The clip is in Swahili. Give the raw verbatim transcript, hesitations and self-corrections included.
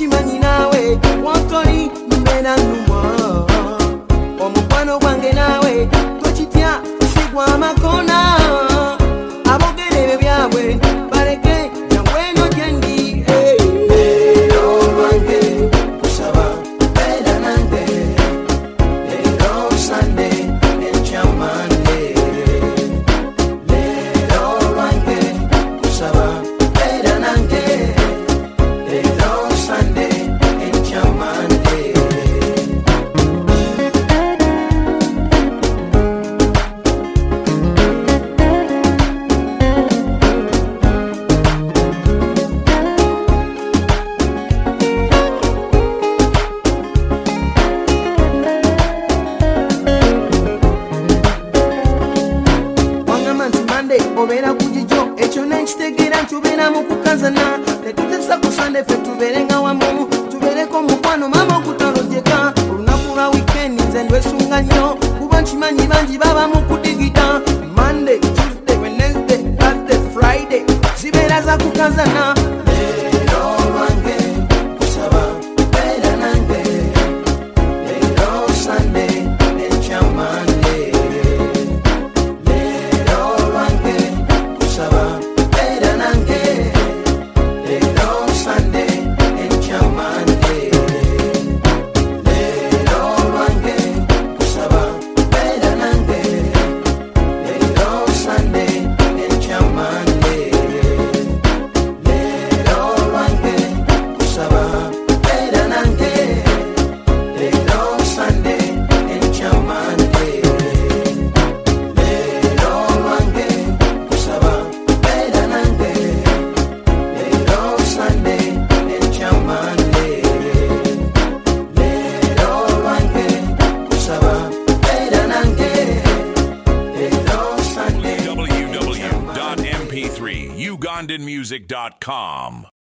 chimanyi nawe wantoli mbena numwa omukwano gwange nawe tochitya sigwa amakona abogerere byabwe bareke nyangweno gyendi lero lwange kusaba bera nange lero Sunday enkya Monday lero lwange kusaba bera nange lero Sunday enkya Monday. Obera kujijo echo nenchitegera ntubera mukukazana netutesa kusande fe tuberenga wamu tubereko mukwano mama okutalojeka olunaku lwa weekend nze ndwesunga nnyo kuba nkimanyi bangi baba mukudigita Monday, Tuesday, Wednesday, Thursday, Friday zibeera za kukazana lero lwange kusaba bera nange lero Sunday enkya Monday w w w dot m p three ugandan music dot com